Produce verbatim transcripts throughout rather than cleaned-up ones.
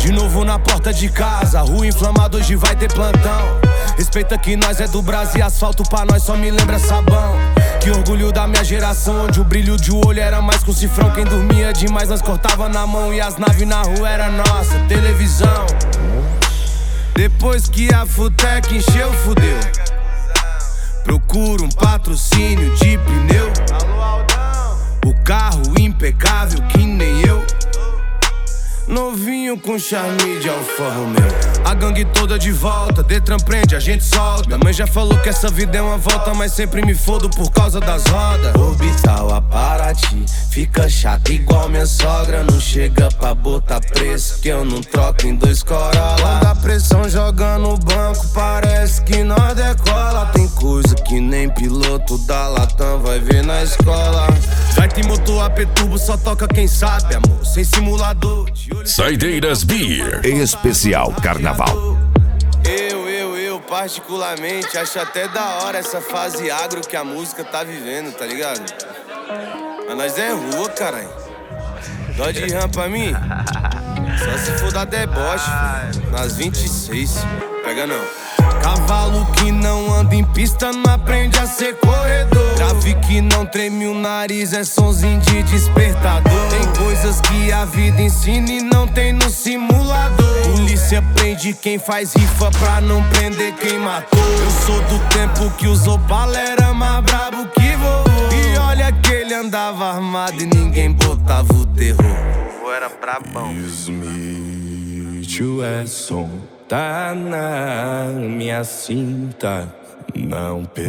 De novo na porta de casa, rua inflamada, hoje vai ter plantão. Respeita que nós é do Brasil, asfalto pra nós só me lembra sabão. Que orgulho da minha geração, onde o brilho de olho era mais que um cifrão. Quem dormia demais nós cortava na mão e as naves na rua era nossa televisão. Depois que a Futec encheu, fudeu. Procuro um patrocínio de pneu. O carro impecável que nem eu. Novinho com charme de Alfa Romeo. A gangue toda de volta, Detran prende, a gente solta. Minha mãe já falou que essa vida é uma volta, mas sempre me fodo por causa das rodas. Orbital a Paraty, fica chato igual minha sogra. Não chega pra botar preço, que eu não troco em dois Corolla. Quando a pressão joga no banco, parece que nós decola. Tem coisa que nem piloto da Latam vai ver na escola. Vai ter motor A P Turbo, só toca quem sabe, amor, sem simulador. Saideiras Beer Especial Carnaval. Eu, eu, eu particularmente acho até da hora essa fase agro que a música tá vivendo, tá ligado? Mas nós é rua, caralho. Dó de ram pra mim? Só se for dar deboche, filho. Nas vinte e seis, pega não. Cavalo que não anda em pista não aprende a ser corredor. Grave que não treme o nariz é sonzinho de despertador. Tem coisas que a vida ensina e não tem no simulador. Polícia prende quem faz rifa pra não prender quem matou. Eu sou do tempo que usou bala, era mais brabo que vovô. E olha que ele andava armado e ninguém botava o terror. Vovô era brabão. Smith, é som. Tá na minha cinta. Não peita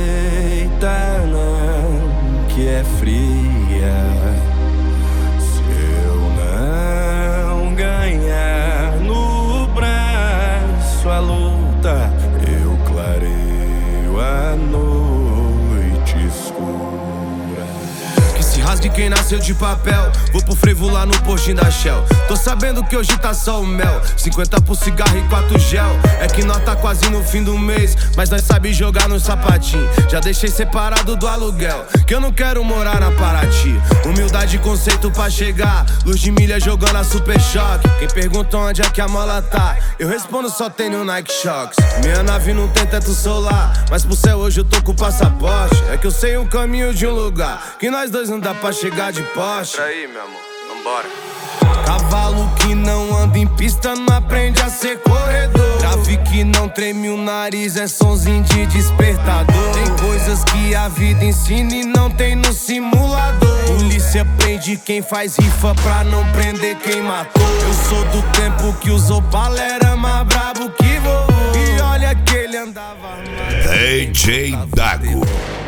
não, que é fria. Se eu não ganhar no braço a luta, eu clareio a noite escura. Se rasgue quem nasceu de papel. Vou pro frevo lá no postinho da Shell. Tô sabendo que hoje tá só o mel. Cinquenta por cigarro e quatro gel. É que nós tá quase no fim do mês, mas nós sabe jogar no sapatinho. Já deixei separado do aluguel, que eu não quero morar na Paraty. Humildade e conceito pra chegar. Luz de milha jogando a Super Choque. Quem pergunta onde é que a mola tá, eu respondo só tem no Nike Shox. Minha nave não tem teto solar, mas pro céu hoje eu tô com o passaporte. É que eu sei um caminho de um lugar que nós dois não dá pra chegar de Porsche. Pra aí, meu amor, vambora. Cavalo que não anda em pista não aprende a ser corredor. Grave que não treme o nariz é sonzinho de despertador. Tem coisas que a vida ensina e não tem no simulador. Polícia prende quem faz rifa pra não prender quem matou. Eu sou do tempo que usou bala, era mais brabo que vovô. E olha que ele andava armado. D J Dago.